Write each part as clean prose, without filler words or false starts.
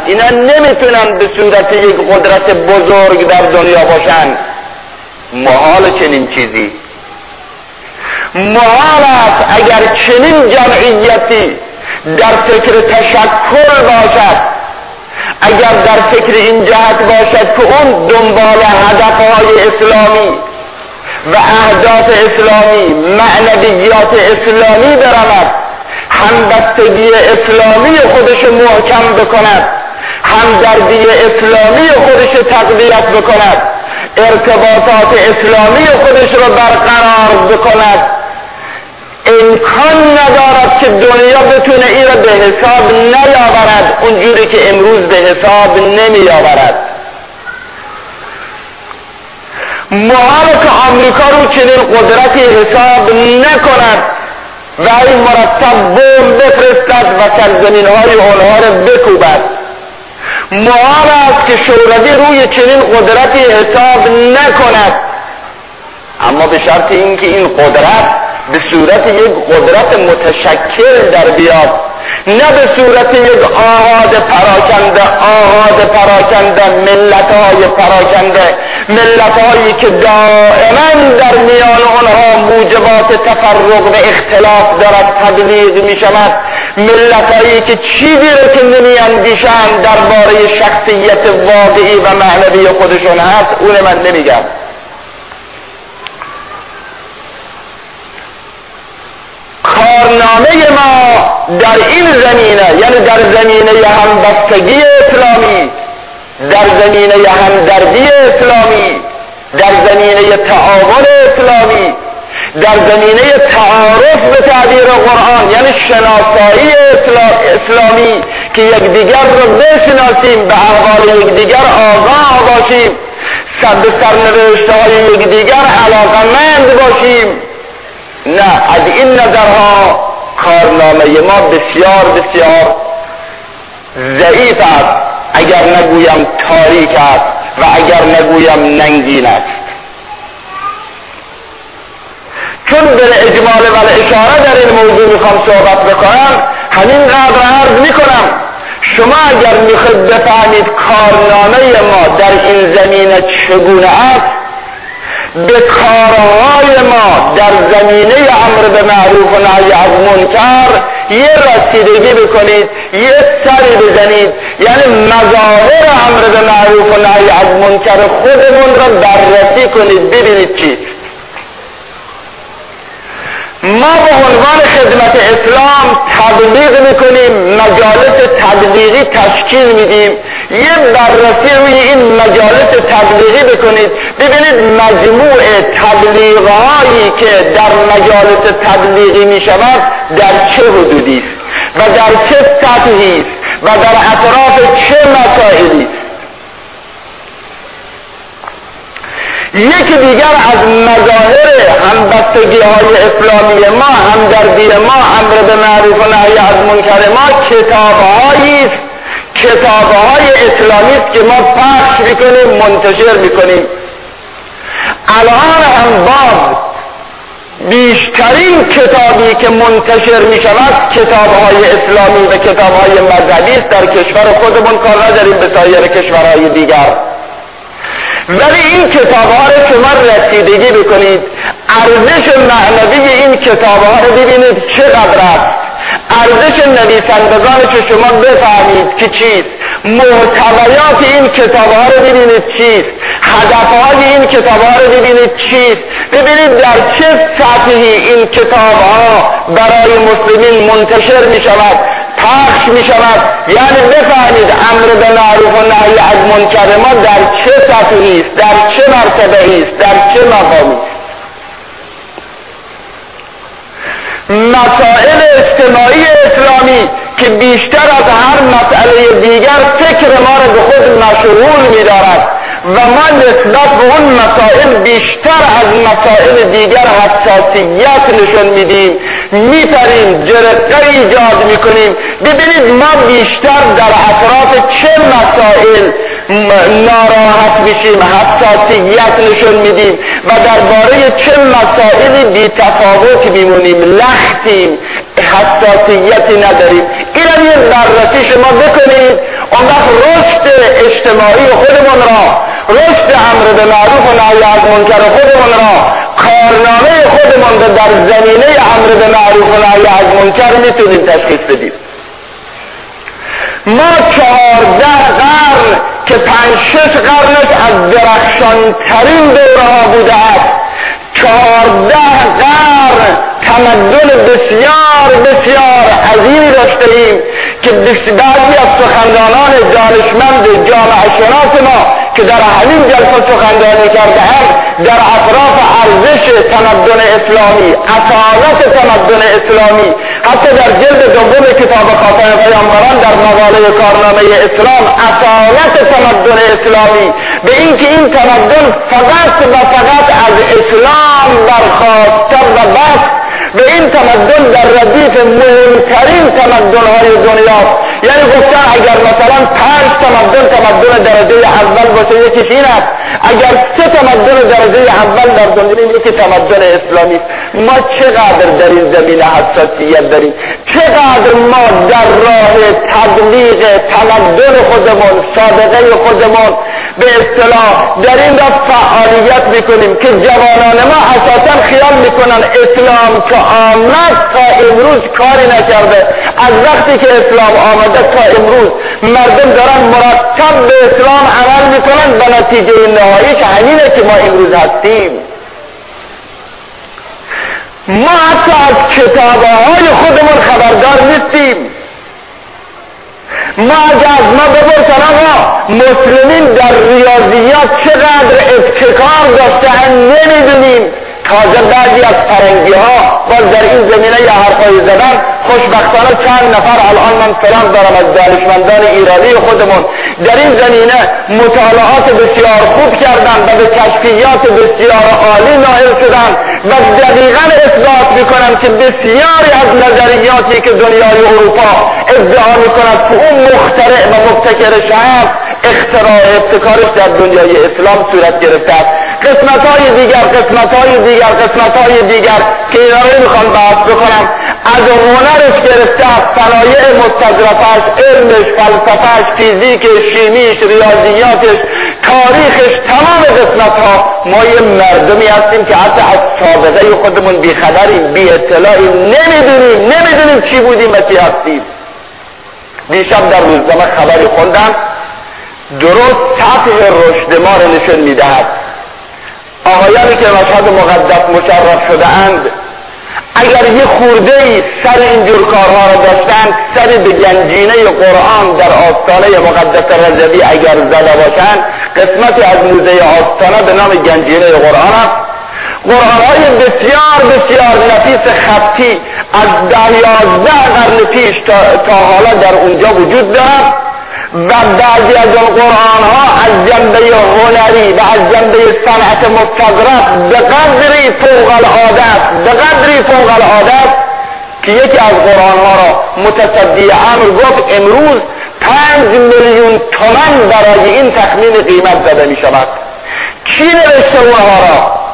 اینا نمیتونن به صورت یک قدرت بزرگ در دنیا باشن. محال چنین چیزی. محال است اگر چنین جمعیتی در فکر تشکل باشد، اگر در فکر این جهت باشد که اون دنبال هدفهای اسلامی و اهداف اسلامی، معنویات اسلامی برود، همبستگی اسلامی خودش محکم بکند، همدردی اسلامی خودش تقویت بکند، ارتباطات اسلامی خودش رو برقرار بکند، امکان ندارد که دنیا بتونه این را به حساب نیاورد اونجوری که امروز به حساب نمی آورد. محاله که آمریکا رو چنین قدرتی حساب نکند و این مرتب بمب بفرستد و سرزمین های اونها را بکوبد. محال است که شوروی روی چنین قدرتی حساب نکند، اما به شرط اینکه این قدرت به صورت یک قدرت متشکل در بیاد، نه به صورت یک آحاد پراکنده، ملت‌های پراکنده، ملت‌هایی که دائما در میان آنها موجبات تفرق و اختلاف دارد تبلیغ می شود، ملت‌هایی که چیزی را که نمی اندیشند درباره شخصیت واقعی و معنوی خودشون هست، اون من نمیگم. کارنامه ما در این زمینه، یعنی در زمینه همبستگی اسلامی، در زمینه همدردی اسلامی، در زمینه تعاون اسلامی، در زمینه تعارف به تعبیر قرآن، یعنی شناسایی اسلامی که یکدیگر رو بشناسیم، به احوال یکدیگر آگاه باشیم، به سرنوشت‌های یکدیگر علاقه‌مند باشیم. نه، از این نظرها کارنامه ما بسیار بسیار ضعیف است، اگر نگویم تاریک است و اگر نگویم ننگین است. چون به اجمال و اشاره در این موضوع میخوام صحبت بکنم، همین قدر عرض میکنم. شما اگر میخواید بفهمید کارنامه ما در این زمینه چگونه است، به کارهای ما در زمینه امر به معروف و نهی از منکر یه رسیدگی بکنید، یه سری بزنید، یعنی مظاهر امر به معروف و نهی از منکر خودمون را بررسی کنید، ببینید چیست. ما به عنوان خدمت اسلام تبلیغ میکنیم، مجالس تبلیغی تشکیل میدیم. یه بررسی روی این مجالس تبلیغی بکنید، ببینید مجموع تبلیغهایی که در مجالس تبلیغی میشود در چه حدودی است و در چه سطحی است و در اطراف چه مسائلی است. یکی دیگر از مظاهر همبستگی های اسلامی ما، همدردی ما، امر به معروف و نهی از منکر ما، کتاب‌هایی است، کتاب‌های اسلامی است که ما پخش میکنیم، منتشر میکنیم. الان هم باز بیشترین کتابی که منتشر میشود کتاب‌های اسلامی و کتاب‌های مذهبی است. در کشور خودمون کار نداریم به سایر کشورهای دیگر، ولی این کتاب‌ها رو شما رسیدگی بکنید، ارزش معنوی این کتاب‌ها رو ببینید چقدر است، ارزش نویسندگانش رو شما بفهمید که چیست، محتویات این کتاب‌ها رو ببینید چیست، هدفهای این کتاب‌ها رو ببینید چیست، ببینید در چه سطحی این کتاب‌ها برای مسلمین منتشر می‌شود، پخش می‌شود، یعنی بفهمید امر به معروف و نهی از منکر ما در چه سطحی است، در چه مرتبه‌ای است، در چه مقامی است. مسائل اجتماعی اسلامی که بیشتر از هر مسئله دیگر فکر ما را به خود مشغول می‌دارد و ما نسبت به اون مسائل بیشتر از مسائل دیگر حساسیت نشون میدیم، میپریم، جرقه ایجاد میکنیم. ببینید ما بیشتر در اطراف چه مسائل ناراحت میشیم، حساسیت نشون میدیم و درباره چه مسائلی بی تفاوت میمونیم، لختیم، حساسیتی نداریم. این هم یه بررسی شما بکنید، اون وقت رشد اجتماعی خودمون را، رشد امر به معروف و نهی از منکر خودمون را، کارنامه خودمون را در زمینه امر به معروف و نهی از منکر میتونیم تشخیص بدیم. ما 14 قرن که 5-6 قرنش از درخشانترین دوره ها بوده است، 14 قرن تمدن بسیار بسیار عظیمی داشته ایم که بعضی از سخنرانان دانشمند جامعه شناس ما که در همین جلسه سخنرانی کرده‌اند در اطراف ارزش تمدن اسلامی، اصالت تمدن اسلامی، حتی در جلد دوم کتاب خاتم پیامبران در مقاله کارنامه اسلام اصالت تمدن اسلامی به اینکه این تمدن فقط و فقط از اسلام برخاسته و بس، به این تمدن در ردیف مهمترین تمدن‌های دنیا، یعنی گفتن اگر مثلا 5 تمدن درجه اول باشه یکیش این است، اگر 3 تمدن درجه اول در دنیا یکی تمدن اسلامی. ما چقدر در این زمینه حساسیت داریم، چقدر ما در راه تبلیغ تمدن خودمون، سابقه خودمون به اصطلاح در این راه فعالیت میکنیم که جوانان ما اساسا خیال میکنن اسلام که آمد تا امروز کاری نکرده. از وقتی که اسلام آمده تا امروز مردم دارن مرتب به اسلام عمل میکنن و نتیجه نهاییش همینه که ما امروز هستیم. ما حتی از کتابهای خودمون خبردار نیستیم. ما اگه از ما بپرسن آقا مسلمین در ریاضیات چقدر ابتکار داشتن نمیدونیم. تازه بعضی از فرنگی ها باز در این زمینه یه حرفایی زدن. خوشبختانه چند نفر الان من سلام دارم از دانشمندان ایرانی خودمون در این زمینه مطالعات بسیار خوب کردن و به کشفیات بسیار عالی نائل شدن و دقیقاً اثبات میکنن که بسیاری از نظریاتی که دنیای اروپا ادعا میکند که اون مخترع و مبتکر شهر اختراع ابتکارش در دنیای اسلام صورت گرفته است. قسمت‌های دیگر که اینا رو میخوام بحث بکنم، از هنرش گرفته است، صنایع مستظرفش، علمش، فلسفهش، فیزیکش، شیمیش، ریاضیاتش، تاریخش، تمام قسمت‌ها ما یه مردمی هستیم که حتی از سابقه خودمون بیخبریم، بی اطلاعیم، نمیدونیم چی بودیم و چی هستیم. دیشب در روزنامه خبری خوندم درست سطح رشد ما رو نشون میدهد. آقایانی که مشهد مقدس مشرف شده اند اگر یه خورده‌ای سر اینجور کارها را داشتند، سر به گنجینه قرآن در آستانه مقدس رجبی اگر زده باشند، قسمتی از موزه آستانه به نام گنجینه قرآن است. قرآن‌های بسیار بسیار نفیس خطی از 10-11 قرن پیش تا حالا در اونجا وجود دارد و بعضی از اون قرآن‌ها از جنبه هنری و از جنبه صنعت مستظرف به قدری فوق العاده که یکی از قرآن‌ها را متصدی امر گفت امروز 5 میلیون تومان برای این تخمین قیمت زده می شود. کی نوشته اونها را؟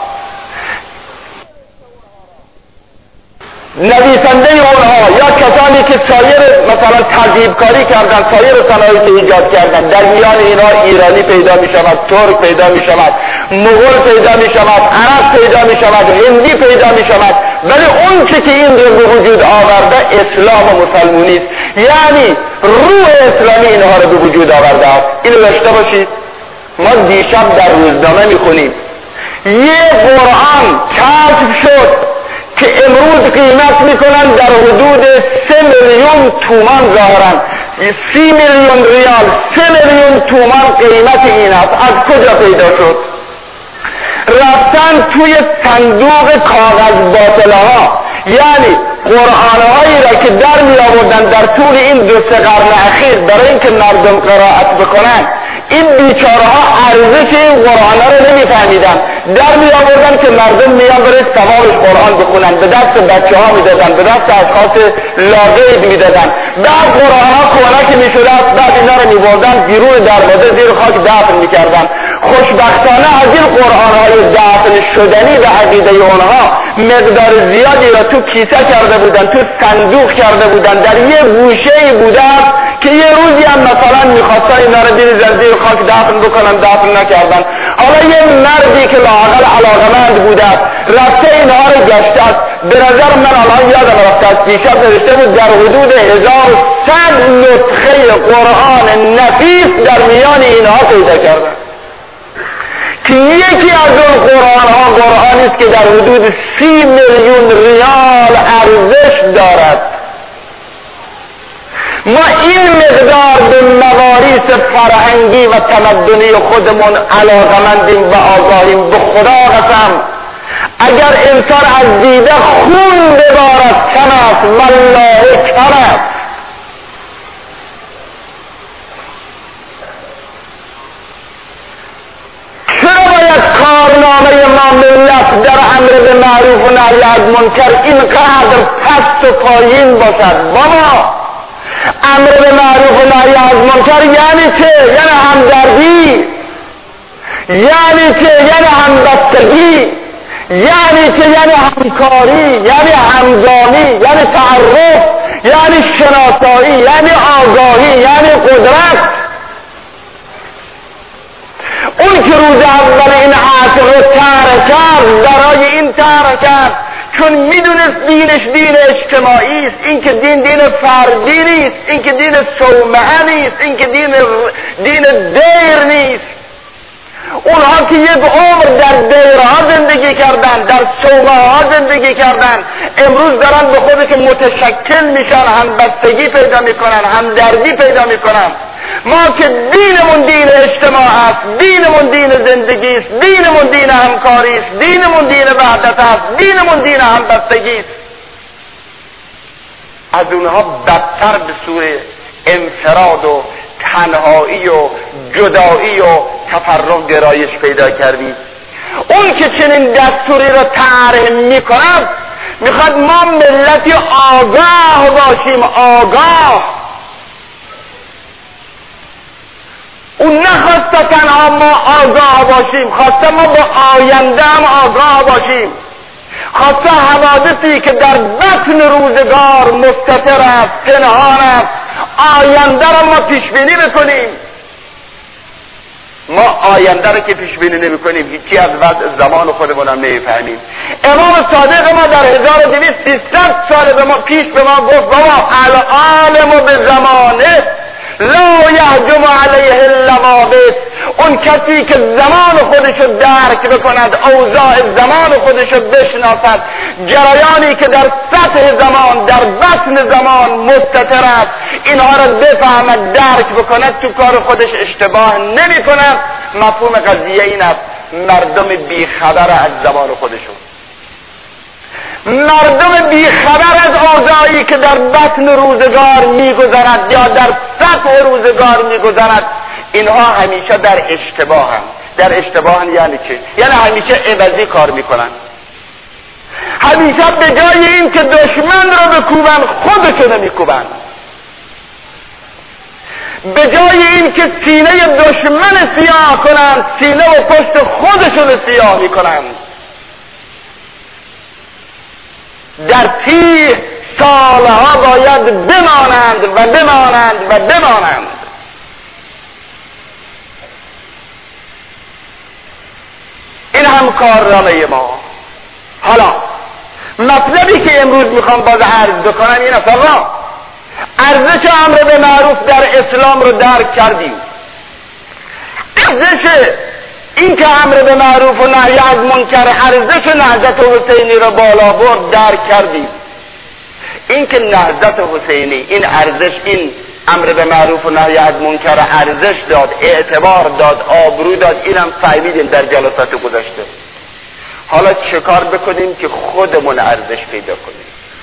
نویسنده اونها یا کسانی که سایر مثلا تذهیبکاری کردن، سایر صنایع که ایجاد کردن، در میان اینا ایرانی پیدا می شود، ترک پیدا می شود، مغول پیدا می شود، عرب پیدا می شود، هندی پیدا می شود، ولی اون چه که این رو به وجود آورده اسلام و مسلمونی است. یعنی روح اسلامی اینها رو به وجود آورده است. اینو داشته باشید. ما دیشب در روزنامه می خونیم یه قرآن کشف شد که امروز قیمت میکنن در حدود 3 میلیون تومان، ظاهرا 30 میلیون ریال، 3 میلیون تومان قیمت این است. از کجا پیدا شد؟ رفتن توی صندوق کاغذ باطله ها، یعنی قرآنهایی را که در می آوردن در طول این 2-3 قرن اخیر برای اینکه مردم قرائت بکنن، این بیچاره‌ها ارزش این قرآن رو نمی‌فهمیدن، در می آوردن که مردم میان برای ثوابش قرآن بخونن، به دست بچه‌ها میدادن، به دست اشخاص لاغید میدادن. بعد قرآن‌ها کهنه که میشد بعد اینا رو میبردن بیرون دروازه زیر خاک دفن میکردن. خوشبختانه از این قرآن‌های دفن شدنی به عقیده اونها مقدار زیادی را تو کیسه کرده بودن، تو صندوق کرده بودن، در یه گوشه‌ای بودن که یه روزی هم مثلا میخواستن اینا رو زیر خاک دفن بکنن، دفن نکردن. حالا یه مردی که لااقل علاقمند بوده رفته اینها رو گشته. به نظر من الان یادم رفته از دیشب نوشته بود در حدود 1100 نسخه قرآن نفیس در میان اینها پیدا کردن که یکی از اون قرآن‌ها قرآنی است که در حدود 30 میلیون ریال ارزش دارد. ما این مقدار به مواریث فرهنگی و تمدنی خودمون علاقمندیم و آگاهیم. به خدا قسم اگر انسان از دیده خون ببارد کم است، والله کم است. چرا باید کارنامه ما ملت در امر به معروف و نهی از منکر اینقدر پست و پایین باشد؟ بابا امر به معروف و نهی از منکر یعنی چه؟ یعنی همدردی، یعنی چه؟ یعنی همبستگی، یعنی چه؟ یعنی همکاری، یعنی همگامی، یعنی تعرف، یعنی شناسایی، یعنی آگاهی، یعنی قدرت. اون که روز اول این عصر رو طرح کرد برای این طرح کرد چون میدونست دینش دین اجتماعی است، این که دین فردی نیست، این که دین صومعه نیست، این که دین دیر نیست. اونها که یک عمر در دیرها زندگی کردن، در صومعه زندگی کردن، امروز دارن به خودشون متشکل میشن، همبستگی پیدا میکنن، همدردی پیدا میکنن. ما که دینمون دین اجتماع است، دینمون دین زندگی است، دینمون دین همکاری است، دینمون دین وحدت است، دینمون دین همبستگی است. از اونها بدتر به سوی انفراد و تنهایی و جدایی و تفرق گرایش پیدا کردید. اون که چنین دستوری را طرح میکند میخواد ما ملتی آگاه باشیم. آگاه اون نخواسته تنها ما آگاه باشیم، خواسته ما با آینده هم آگاه باشیم، خواسته حوادثی که در بطن روزگار مستتر است، پنهان است، آینده را ما پیش بینی بکنیم. ما آینده را که پیش بینی نمی کنیم هیچی از وضع زمان خودمون هم نمیفهمیم. امام صادق ما در 1200 سال به ما پیش به ما گفت بابا العالم به زمانه لا یهجم علیه اللوابس. اون کسی که زمان خودشو درک بکند، اوضاع زمان خودشو بشناسد، جریانی که در سطح زمان، در بطن زمان مستتر است، اینها را بفهمد، درک بکند، تو کار خودش اشتباه نمی کند. مفهوم قضیه این است مردم بیخبر از زمان خودشون، مردم بیخبر از اوضاعی که در بطن روزگار میگذرد یا در سطح روزگار میگذرد، اینها همیشه در اشتباه هم. در اشتباه یعنی چه؟ یعنی همیشه عوضی کار میکنن، همیشه به جای این که دشمن را بکوبن خودشون میکوبن، به جای این که سینه دشمن سیاه کنن سینه و پشت خودشون سیاه میکنن. در 30 سالها باید بمانند و بمانند و بمانند. این هم کارنامه ما. حالا مطلبی که امروز میخوام باز عرض بکنم این است آقا ارزش امر به معروف در اسلام رو درک کردیم، ارزش این که امر به معروف و نهی از منکر، ارزش نهضت حسینی رو بالا برد درک کردیم. این که نهضت حسینی این ارزش، این امر به معروف و نهی از منکر ارزش داد، اعتبار داد، آبرو داد، اینم فهمیدیم در جلسات گذشته. حالا چه کار بکنیم که خودمون ارزش پیدا کنیم؟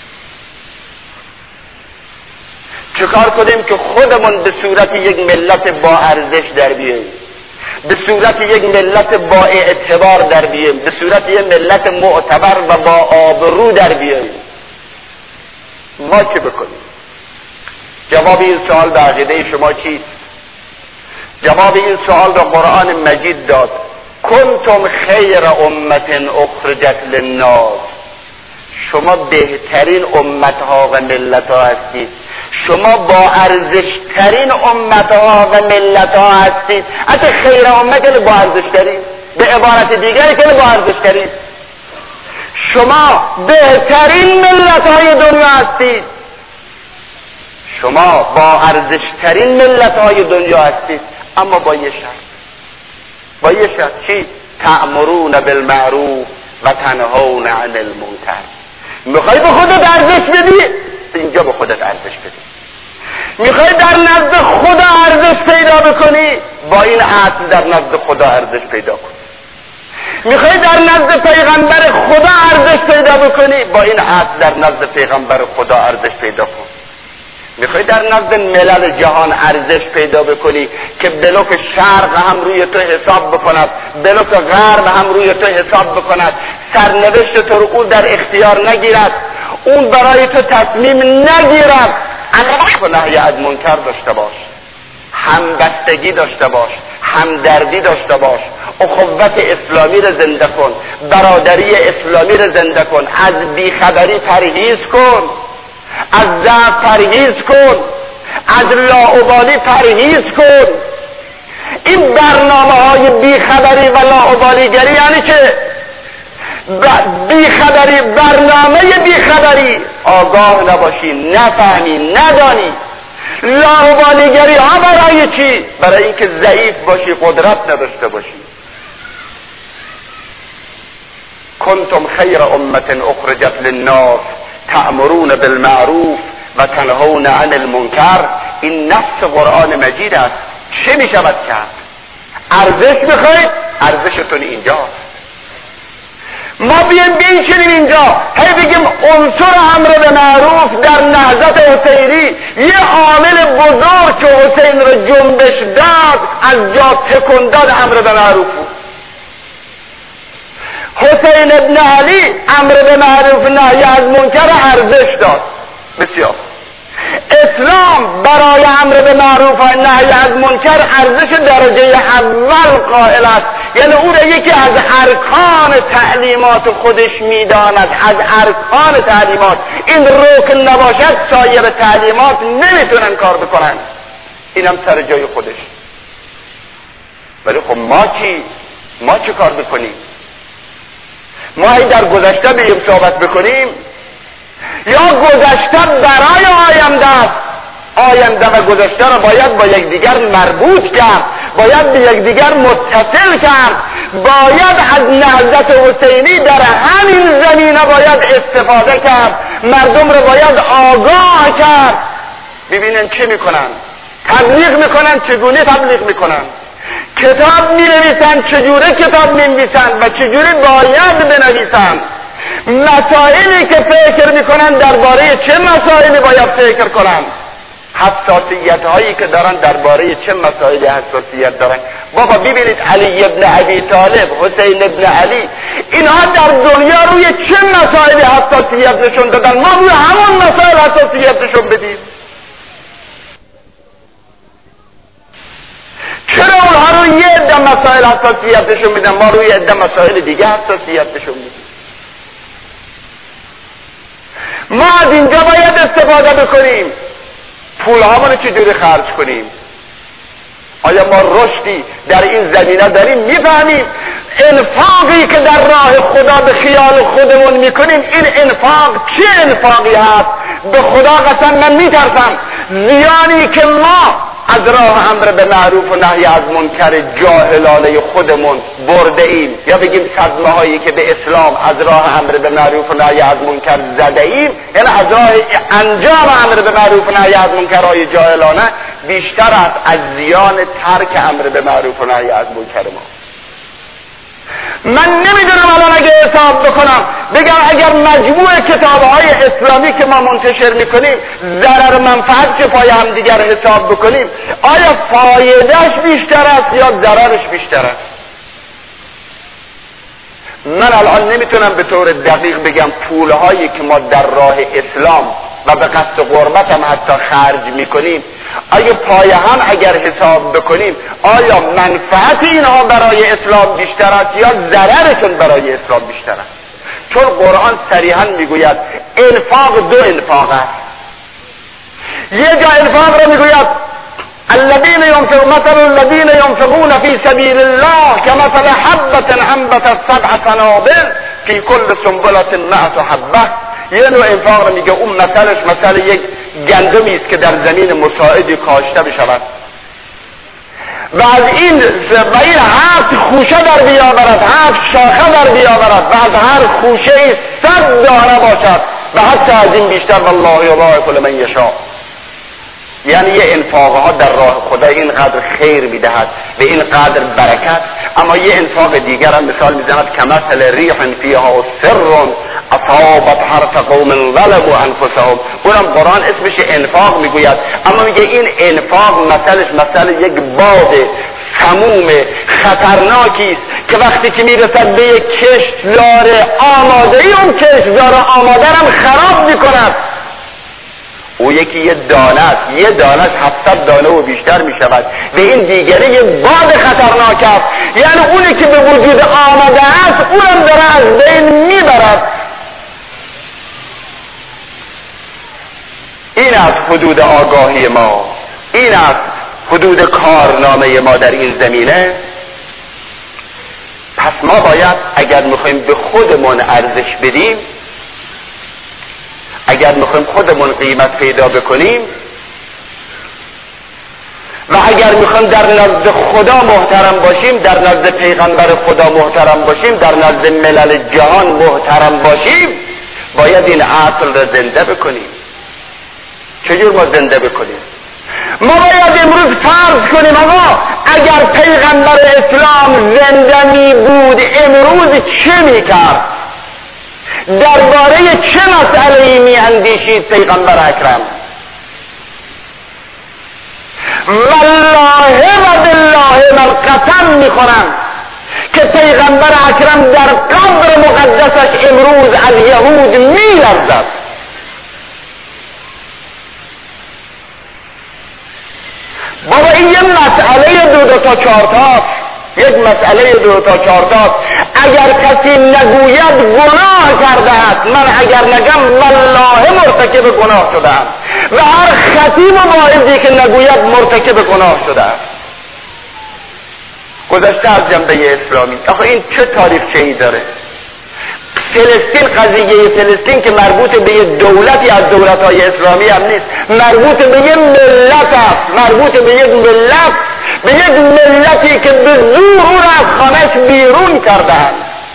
چه کار کنیم که خودمون به صورت یک ملت با ارزش در بیاییم، به صورت یک ملت با اعتبار در بیاییم، به صورت یک ملت معتبر و با آبرو در بیاییم؟ ما چه بکنیم؟ جواب این سوال به عقیده شما چیست؟ جواب این سوال را قرآن مجید داد. کنتم خیر امت اخرجت للناس، شما بهترین امتها و ملتها هستید، شما با ارزشترین امتها و ملتها هستید. حتی خیر امت یعنی با ارزشترین، به عبارت دیگری که با ارزشترین، شما بهترین ملتهای دنیا هستید، شما با ارزشترین ملتهای دنیا هستید، اما با یه شرط. با یه شرط چی؟ تأمرون بالمعروف و تنهون عن المنکر. میخوای به خودت ارزش بدی؟ اینجا به خودت ارزش بدی. میخوای در نزد خدا ارزش پیدا بکنی؟ با این اصل در نزد خدا ارزش پیدا کن. میخوای در نزد پیغمبر خدا ارزش پیدا بکنی؟ با این اصل در نزد پیغمبر خدا ارزش پیدا کن. میخوای در نزد ملل جهان ارزش پیدا بکنی که بلوک شرق هم روی تو حساب بکند، بلوک غرب هم روی تو حساب بکند، سرنوشت تو رو او در اختیار نگیرد، اون برای تو تصمیم نگیرد، امر و نهی از منکر داشته باش، همبستگی داشته باش، همدردی داشته باش، اخوت اسلامی رو زنده کن، برادری اسلامی رو زنده کن، از بیخبری پرهیز کن، از ضعف پرهیز کن، از لاابالی پرهیز کن. این برنامه های بیخبری و لاابالیگری یعنی چه؟ بیخبری، برنامه بیخبری، آگاه نباشی، نفهمی، ندانی. لاابالیگری ها برای چی؟ برای اینکه ضعیف باشی، قدرت نداشته باشی. کنتم خیر امت اخرجت للناس تأمرون بالمعروف و تنهون عن المنکر. این نفس قرآن مجید است. چه می شود کرد؟ ارزش میخواید؟ ارزشتون اینجاست. ما بیایم بنشینیم اینجا هی بگیم عنصر امر به معروف در نهضت حسینی یه عامل بزرگ که حسین رو جنبش داد، از جا تکون داد، امر به معروف بود. حسین ابن علی امر به معروف نهی از منکر ارزش داد. بسیار. اسلام برای امر به معروف و نهی از منکر ارزش درجه اول قائل است، یعنی او را یکی از ارکان تعلیمات خودش میداند. از ارکان تعلیمات این رکن نباشد سایر تعلیمات نمیتونن کار بکنن. اینم سر جای خودش. ولی خب ما چه کار بکنیم؟ ما هی در گذشته بیم صحبت بکنیم یا گذشته برای آینده است؟ آینده و گذشته را باید با یکدیگر مربوط کرد، باید به یکدیگر متصل کرد، باید از نهضت حسینی در همین زمینه باید استفاده کرد، مردم را باید آگاه کرد. ببینن چه میکنن، تبلیغ میکنن، چگونه تبلیغ میکنن، کتاب مینویسن، چجوره کتاب مینویسن و چجوری باید بنویسن، مسائلی که فکر میکنن درباره چه مسائلی باید فکر کنن، حساسیت هایی که دارن درباره چه مسائلی حساسیت دارن. بابا ببینید علی ابن ابی طالب، حسین ابن علی، اینها در دنیا روی چه مسائلی حساسیت نشون دادن، ما روی همون مسائل حساسیت نشون بدیم. چرا اونها روی یه عده مسائل حساسیت نشون میدن، ما روی عده مسائل دیگه حساسیت نشون میدیم؟ ما از اینجا باید استفاده بکنیم. پول هامونو چجوری خرج کنیم؟ آیا ما رشدی در این زمینه داریم؟ میفهمیم انفاقی که در راه خدا به خیال خودمون میکنیم، این انفاق چه انفاقی هست؟ به خدا قسم من میترسم زیانی که ما از راه امر به معروف و نهی از منکر جاهلانه خودمون برده ایم، یا بگیم صدمه هایی که به اسلام از راه امر به معروف و نهی از منکر زده ایم، یعنی از راه انجام امر به معروف و نهی از منکرهای جاهلانه بیشتر است از زیان ترک امر به معروف و نهی از منکر ما. من نمیدونم الان اگه حساب بکنم بگم اگر مجموع کتابهای اسلامی که ما منتشر میکنیم ضرر منفعت که پای هم دیگر حساب بکنیم، آیا فایدهش بیشتر است یا ضررش بیشتر است؟ من الان نمیتونم به طور دقیق بگم پولهایی که ما در راه اسلام و به قصد قربت هم حتی خرج میکنیم، آیا پای هم اگر حساب بکنیم آیا منفعت اینها برای اسلام بیشتر است یا ضررشون برای اسلام بیشتر است؟ چون قرآن صریحا میگوید انفاق دو انفاق است. یه جا انفاق را میگوید الذين ينفقون مثل الذين ينفقون في سبيل الله كمثل حبة أنبتت 7 سنابل في كل سنبلة 100 حبة. یه نوع انفاق رو میگه اون مثلش مثل یک گندمی است که در زمین مساعدی کاشته بشود و از این 7 خوشه در بیاورد، 7 شاخه در بیاورد و از هر خوشه 100 دانه باشد و حتی از این بیشتر والله یضاعف لمن یشاء. یعنی یه انفاقها در راه خدا اینقدر خیر میدهد به اینقدر برکت. اما یه انفاق دیگر هم مثال میزند کمثل ریح فیها سر اصابت حرث قوم ظلموا انفسهم. اونم قرآن اسمش انفاق میگوید، اما میگه این انفاق مثلش مثل یک باد سموم خطرناکی است که وقتی که میرسد به یک کشتزار آماده ای اون کشتزار آماده هم خراب میکند. او یکی یه دانه است، یه دانهش 700 دانه و بیشتر می شود و این دیگری یه باد خطرناک است. یعنی اونی که به وجود آمده است اونم داره از بین می برد. این است حدود آگاهی ما، این است حدود کارنامه ما در این زمینه. پس ما باید اگر میخوایم به خودمون ارزش بدیم، اگر میخوایم خودمون قیمت پیدا بکنیم و اگر میخوایم در نزد خدا محترم باشیم، در نزد پیغمبر خدا محترم باشیم، در نزد ملل جهان محترم باشیم، باید این اصل را زنده بکنیم. چجور ما زنده بکنیم؟ ما باید امروز فرض کنیم آقا اگر پیغمبر اسلام زنده می بود امروز چه میکرد؟ درباره چه مسئله‌ای می‌اندیشید پیغمبر اکرم؟ والله و بالله من قسم می‌خورم که پیغمبر اکرم در قبر مقدسش امروز از یهود می‌لرزد. بابا این یه مسئله 2 تا 4 تاست، یک مسئله 2 تا 4 تاست. اگر کسی نگوید گناه کرده است، من اگر نگم والله مرتکب گناه شده است و هر خطیب و واعظی که نگوید مرتکب گناه شده است. گذشته از جنبه اسلامی، آخه این چه تاریخچه‌ای داره؟ فلسطین، قضیه فلسطین که مربوط به یه دولتی از دولت‌های اسلامی هم نیست، مربوط به یه ملت است، مربوط به یک ملت، به یک ملتی که به زور او را از خانه‌اش بیرون کردند.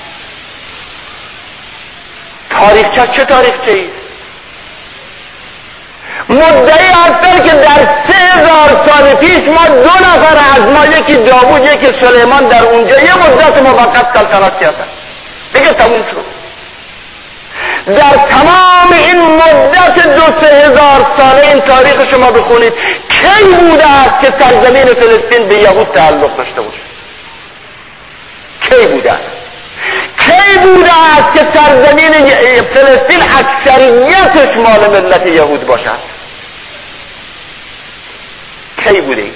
تاریخچه چه تاریخچه‌ای؟ مدعی هستند که در 3000 سال پیش ما 2 نفر از ما، یکی داوود یکی سلیمان، در اونجا یه مدت موقت سلطنت کردن. دیگه تموم شد. در تمام این مدت 2-3 هزار ساله این تاریخ شما بخونید کی بوده است که سرزمین فلسطین به یهود تعلق داشته باشه؟ کی بوده است؟ کی بوده است که سرزمین فلسطین اکثریتش مال ملت یهود باشد؟ کی بوده؟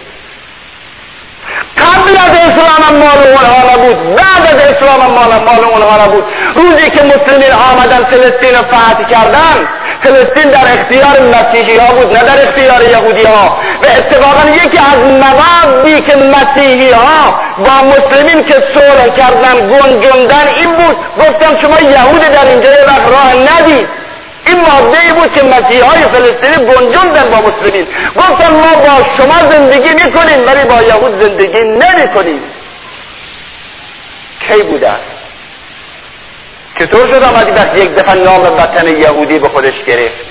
قبل از اسلام هم مال اونها نبود، بعد از اسلام هم مال اونها نبود. روزی که مسلمین آمدن فلسطین رو فتح کردن، فلسطین در اختیار مسیحی ها بود نه در اختیار یهودی ها. و اتفاقا یکی از موادی که مسیحی ها با مسلمین که صلح کردن گنجوندن این بود، گفتن شما یهود در اینجا یه وقت راه ندید. این ماده ای بود که مسیحی های فلسطینی گنجوندن با مسلمین، گفتن ما با شما زندگی میکنیم ولی با یهود زندگی نمیکنیم. کی بوده است؟ چطور شد آمدی وقت یک دفعه نام وطن یهودی به خودش گرفت؟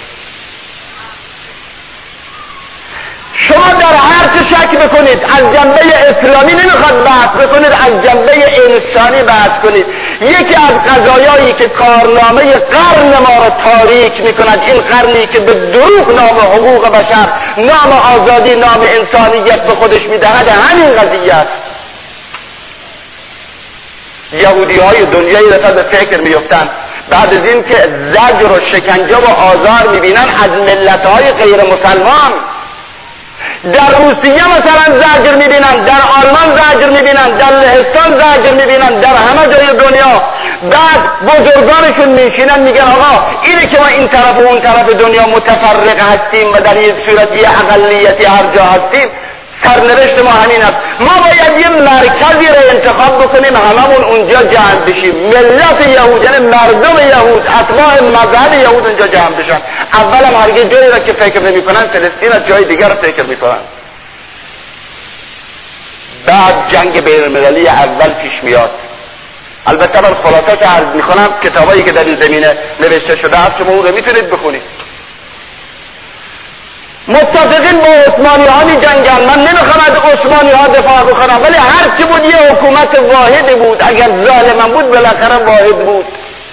شما در هر چه شک بکنید از جنبه اسلامی نمیخواد بحث بکنید، از جنبه انسانی بحث کنید. یکی از قضایایی که کارنامه قرن ما را تاریک میکند، این قرنی که به دروغ نام حقوق بشر، نام آزادی، نام انسانیت به خودش میدهد، همین قضیه است. یهودی های دنیایی دفعه به فکر میفتن بعد از این که زجر و شکنجه و آزار میبینن از ملتهای غیر مسلمان. در روسیه مثلا زجر میبینن، در آلمان زجر میبینن، در لهستان زجر میبینن، در همه جای دنیا. بعد بزرگانشون میشینن میگن آقا اینه که ما این طرف و اون طرف دنیا متفرق هستیم و در این صورتی اقلیتی هر جا هستیم، سرنوشت ما همین است. ما باید یه مرکزی رو انتخاب بکنیم هممون اونجا جمع بشیم، ملت یهود، یعنی مردم یهود، اتباع مذهب یهود اونجا جمع بشن. اولم هرگز جایی را که فکر نمی‌کنن فلسطین از جای دیگر رو فکر می‌کنن. بعد جنگ بین‌المللی اول پیش میاد. البته من خلاصه عرض می‌کنم، کتابایی که در این زمینه نوشته شده است شما اون رو میتونید بخونید. متفقین با عثمانی ها می جنگن. من نمیخوام از عثمانی ها دفاع بکنم، ولی هر چی بود یه حکومت واحدی بود، اگر ظالم بود بالاخره واحد بود.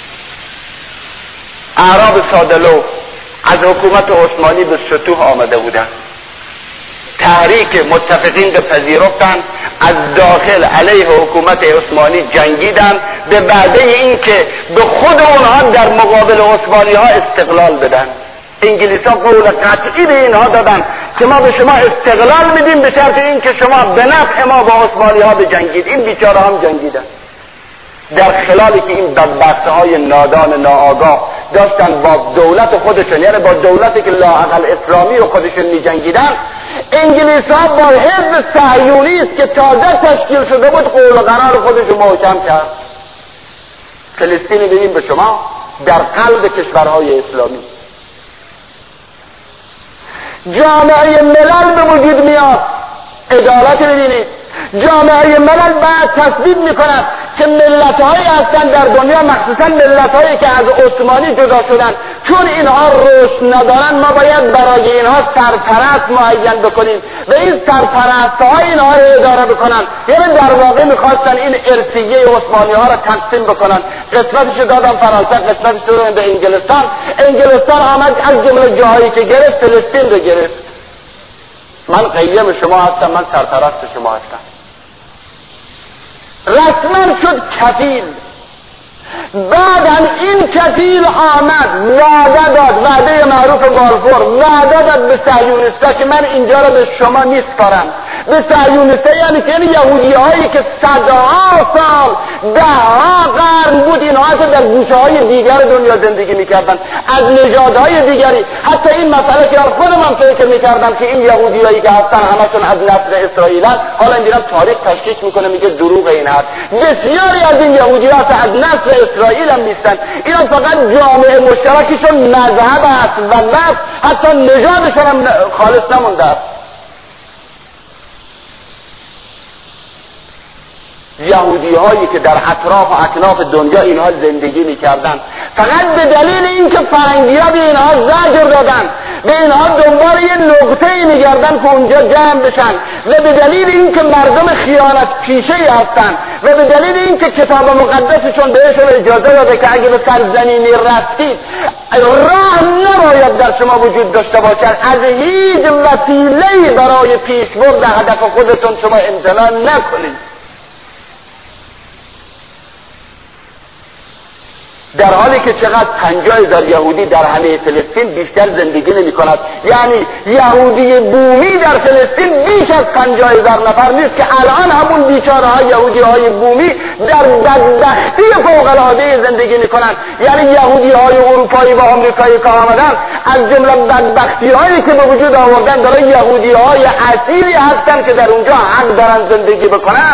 اعراب سادلو از حکومت عثمانی به سطوح آمده بودن، تحریک متفقین به پذیرفتن، از داخل علیه حکومت عثمانی جنگیدن، به بعده این که به خود اونها در مقابل عثمانی ها استقلال بدن. انگلیس ها قول قطعی به اینها دادن که ما به شما استقلال میدیم به شرط این که شما به نفع ما با عثمانی ها بجنگید. این بیچاره هم جنگیدن، در خلالی که این بدبخت های نادان ناآگاه داشتن با دولت خودشون، یعنی با دولتی که لااقل اسلامی و خودشون می جنگیدن، انگلیس ها با حزب صهیونی است که تازه تشکیل شده بود قول و قرار خودشون محکم کرد. فلسطین بدیم به شما در قلب کشورهای اسلامی. جامعه ملل به وجود میاد. عدالت ببینید، جامعه ملل بعد تصویب میکند که ملت‌هایی هستند در دنیا، مخصوصا ملت‌هایی که از عثمانی جدا شدن، چون اینها رشد ندارن ما باید برای اینها سرپرست معین بکنیم و این سرپرست‌ها اینها رو اداره بکنن. یعنی در واقع میخواستن این ارثیه عثمانی ها رو تقسیم بکنن. قسمتش دادن فرانسه، قسمتش دادن به انگلستان. انگلستان آمد از جمله جاهایی که گرفت فلسطین رو گرفت. من قیم شما هستم، من سرپرست شما هستم. رسما شد کفیل. بعد هم این کفیل آمد وعده داد، وعده معروف بالفور، وعده داد به صهیونیستا که من اینجا رو به شما میسپارم. به صهیونیستا یعنی که یهودی هایی که صدها سال، دهها قرن بود اینها در گوشه های دیگر دنیا زندگی میکردن، از نژادهای دیگری. حتی این مسئله که خودم هم فکر میکردم که این یهودی هایی که هستن همشون از نسل اسرائیلن، حالا این دیدم تاریخ تشکیک میکنه میگه دروغ این هست. بسیاری از این یهودی ها از نسل اسرائیل هم نیستن، اینا فقط جامعه مشترکشون مذهب است و نسل، حتی نژادشون هم خالص نمونده است. یهودی هایی که در اطراف و اکناف دنیا اینها زندگی میکردن، فقط به دلیل اینکه فرنگی ها به اینها زجر دادن، به اینها دنبال یه نقطه ای میگردن که اونجا جمع بشن، و به دلیل اینکه مردم خیانت پیشه ای هستن، و به دلیل اینکه کتاب مقدسشون بهشون اجازه داده که اگه به سرزمینی رفتید راه نباید در شما وجود داشته باشد، از هیچ وسیله‌ای برای پیشبرد هدف خودتون شما امتناع نکنید. در حالی که چقدر 50,000 یهودی در همه فلسطین بیشتر زندگی نمی کند. یعنی یهودی بومی در فلسطین بیش از 50,000 نفر نیست که الان همون بیچاره های یهودی های بومی در بدبختی فوق‌العاده زندگی می کنند. یعنی یهودی های اروپایی و آمریکایی که آمدن از جمله بدبختی هایی که به وجود آوردن داره یهودی های اصیلی هستند که در اونجا حق دارن زندگی بکنن.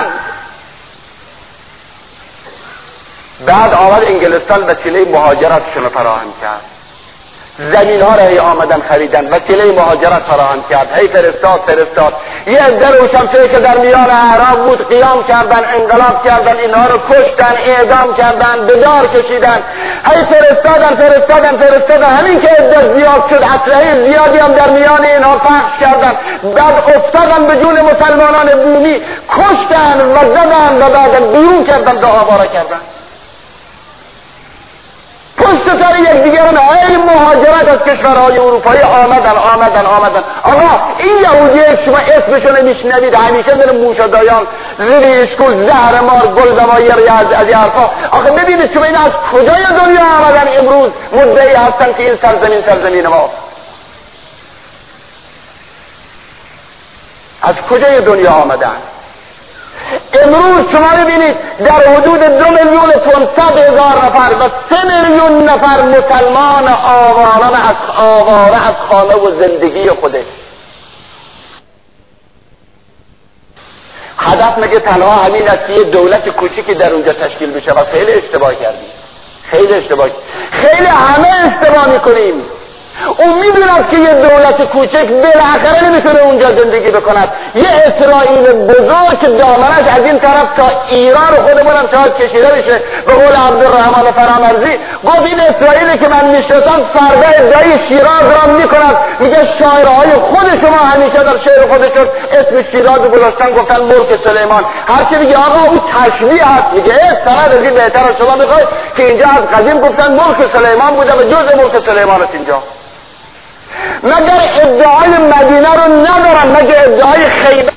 بعد آمد انگلستان وسیله مهاجرتشون رو فراهم کرد، زمین ها را آمدن خریدن، وسیله مهاجرت فراهم کرد، هی فرستاد. یه عده روشنفکر که در میان اعراب بود قیام کردن، انقلاب کردن، اینها رو کشتن، اعدام کردن، به دار کشیدن، هی فرستادن. همین که عده زیاد شد اسلحه زیادی هم در میان اینها پخش کردن، بعد افتادن به جون مسلمانان بومی، کشتن و زدن و بعد بیرون کردن، دعاواره کردن. پشت ستاره یکدیگران هی مهاجرت از کشورهای اروپایی آمدن. آقا این یهودی شما اسمشو نمیشنوید، همیشه داره موشدایان، زیر اسکول، زهرمار، گلدمایر از این حرفا. آخه ببینید شما این از کجای دنیا آمدن امروز مدعی هستن که این سرزمین ما. از کجای دنیا آمدن؟ امروز شما ببینید در حدود 2,500,000 نفر و 3 میلیون نفر مسلمان آواره از خانه و زندگی خودش. هدف مگه تنها همین است که یه دولت کوچیکی در اونجا تشکیل بشه؟ و خیلی اشتباه کردیم، خیلی همه اشتباه میکنیم. اون میدوند که یه دولت کوچک بالاخره نمیتونه اونجا زندگی بکند. یه اسرائیل بزرگ که دامنش از این طرف تا ایران خودمون هم شاید کشیده بشه. به قول عبدالرحمن فرامرزی گفت این اسرائیلی که من میشناسم فردا ادعای شیراز را میکند. میگه شاعرهای خود شما همیشه در شعر خودشون اسم شیراز گذاشتن، گفتن ملک سلیمان. هرچی میگه آقا او تشبیه هست، میگه سند از این بهتر از شما میخوای که اینجا از قدیم گفتن ملک سلیمان بوده و جزء ملک سلیمان است اینجا. مگر ادعای مدینه رو ندارن، مگر ادعای خیبر